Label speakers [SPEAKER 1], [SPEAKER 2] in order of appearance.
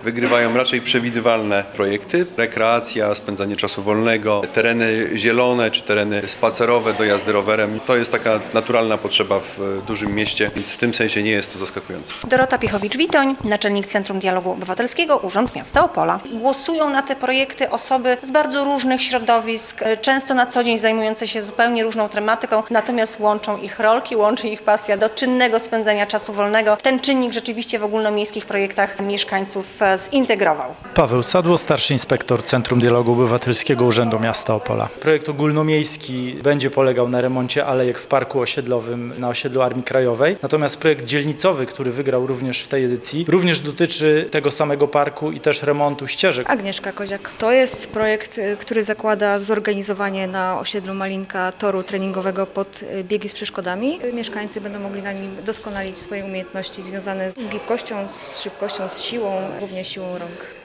[SPEAKER 1] Wygrywają raczej przewidywalne projekty, rekreacja, spędzanie czasu wolnego, tereny zielone czy tereny spacerowe do jazdy rowerem. To jest taka naturalna potrzeba w dużym mieście, więc w tym sensie nie jest to zaskakujące.
[SPEAKER 2] Dorota Piechowicz-Witoń, naczelnik Centrum Dialogu Obywatelskiego, Urząd Miasta Opola. Głosują na te projekty osoby z bardzo różnych środowisk, często na co dzień zajmujące się zupełnie różną tematyką, natomiast łączą ich rolki, łączy ich pasja do czynnego spędzania czasu wolnego. Ten czynnik rzeczywiście w ogólnomiejskich projektach mieszkańców zintegrował.
[SPEAKER 3] Paweł Sadło, starszy inspektor Centrum Dialogu Obywatelskiego Urzędu Miasta Opola. Projekt ogólnomiejski będzie polegał na remoncie alejek w parku osiedlowym na osiedlu Armii Krajowej. Natomiast projekt dzielnicowy, który wygrał również w tej edycji, również dotyczy tego samego parku i też remontu ścieżek.
[SPEAKER 4] Agnieszka Koziak. To jest projekt, który zakłada zorganizowanie na osiedlu Malinka toru treningowego pod biegi z przeszkodami. Mieszkańcy będą mogli na nim doskonalić swoje umiejętności związane z gibkością, z szybkością, z siłą, głównie siłą rąk.